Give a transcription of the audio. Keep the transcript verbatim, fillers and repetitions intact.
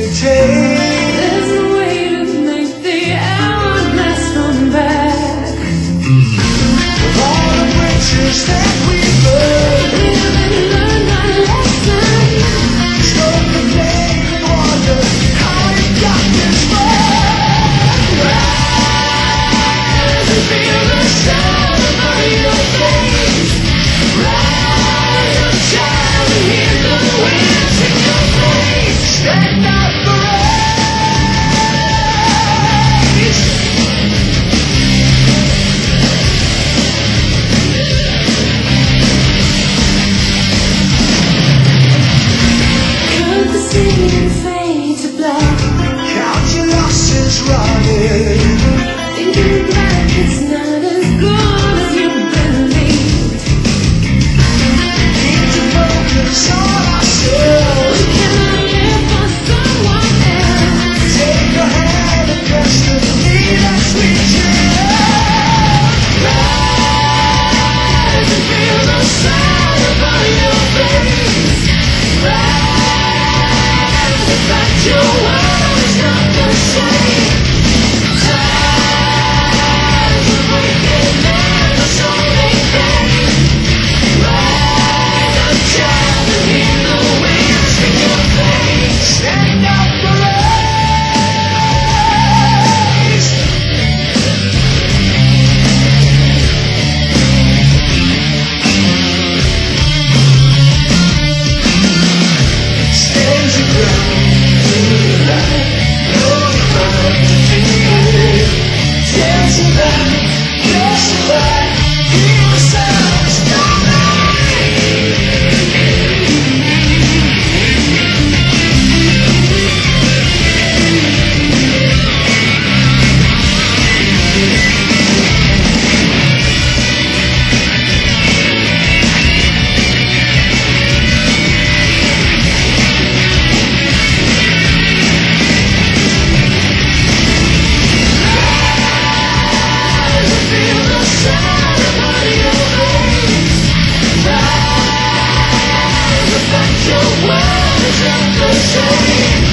There's no way to make the hourglass run back. Of all the bridges that we burned, Live and learn my lesson. stole the name and wonder how it got this far. Rise and feel the sun upon your face. Rise up, child, and hear the wind in your face. Stand up for race. Could the ceiling fade to black? Count your losses running. Thinking back, it's not as good as you believed. Need to focus on ourselves. We cannot live for someone else. Take a hand and destiny that we share. Rise and feel the sun upon your face. Rise and fight your world is not the same. Time to break it down so they fade. Rise up, child, and hear the winds in your face. Stand up for race. Stand your ground. Know your mind. Stand your ground. You're so right. Hear the sounds. Don't Rise and feel the sun upon your face. Rise and fight your world is not the same.